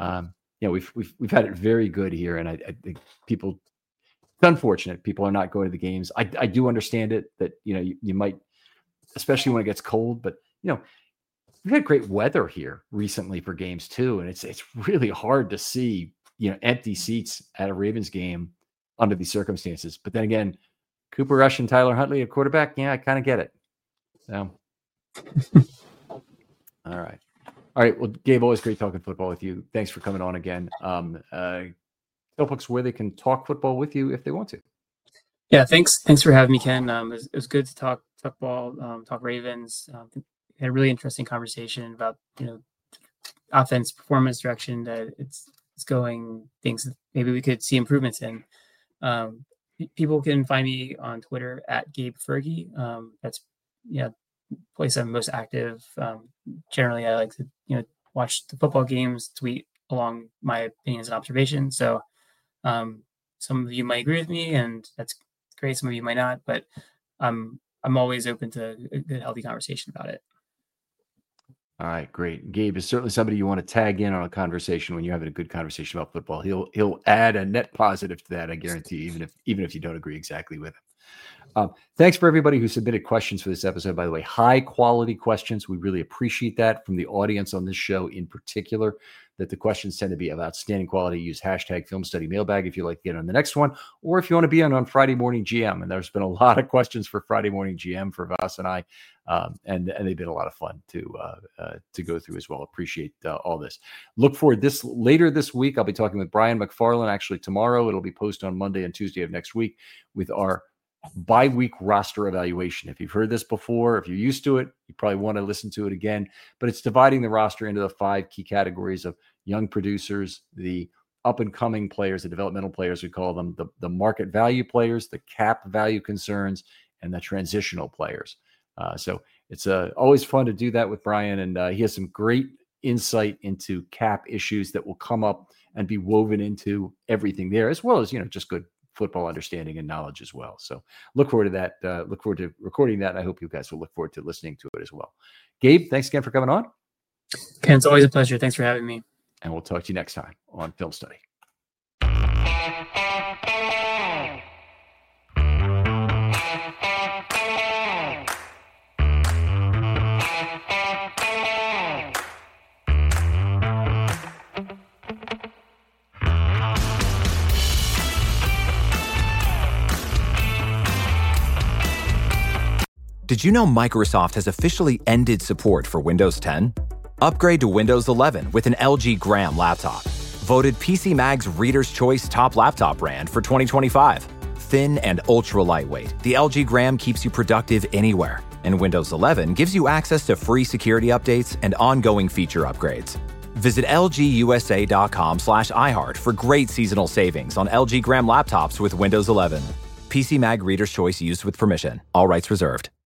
we've had it very good here, and I think people. It's unfortunate people are not going to the games. I do understand it that you might, especially when it gets cold, but we've had great weather here recently for games too, and it's really hard to see empty seats at a Ravens game under these circumstances. But then again, Cooper Rush and Tyler Huntley at quarterback, yeah, I kind of get it. So, all right. Well, Gabe, always great talking football with you. Thanks for coming on again. Tell folks where they can talk football with you if they want to. Yeah, thanks for having me, Ken. It was good to talk ball, talk Ravens. Had a really interesting conversation about offense performance direction that it's going, things that maybe we could see improvements in. People can find me on Twitter at Gabe Fergie. That's place I'm most active. Generally, I like to watch the football games, tweet along my opinions and observations. So some of you might agree with me, and that's great. Some of you might not, but I'm always open to a good, healthy conversation about it. All right, great. Gabe is certainly somebody you want to tag in on a conversation when you're having a good conversation about football. He'll add a net positive to that, I guarantee, even if you don't agree exactly with him. Thanks for everybody who submitted questions for this episode. By the way, high quality questions. We really appreciate that from the audience on this show in particular, that the questions tend to be of outstanding quality. Use hashtag Film Study Mailbag if you'd like to get on the next one, or if you want to be on Friday Morning GM. And there's been a lot of questions for Friday Morning GM for Vas and I, and they've been a lot of fun to go through as well. Appreciate all this. Look forward later this week. I'll be talking with Brian McFarland. Actually, tomorrow it'll be posted on Monday and Tuesday of next week with our bi-week roster evaluation. If you've heard this before, if you're used to it, you probably want to listen to it again. But it's dividing the roster into the 5 key categories of young producers, the up-and-coming players, the developmental players, we call them, the market value players, the cap value concerns, and the transitional players. So it's always fun to do that with Brian, and he has some great insight into cap issues that will come up and be woven into everything there, as well as just good football understanding and knowledge as well. So look forward to that. Look forward to recording that. I hope you guys will look forward to listening to it as well. Gabe, thanks again for coming on. Ken, it's always a pleasure. Thanks for having me. And we'll talk to you next time on Film Study. Did you know Microsoft has officially ended support for Windows 10? Upgrade to Windows 11 with an LG Gram laptop. Voted PC Mag's Reader's Choice Top Laptop Brand for 2025. Thin and ultra lightweight, the LG Gram keeps you productive anywhere. And Windows 11 gives you access to free security updates and ongoing feature upgrades. Visit lgusa.com/iHeart for great seasonal savings on LG Gram laptops with Windows 11. PC Mag Reader's Choice used with permission. All rights reserved.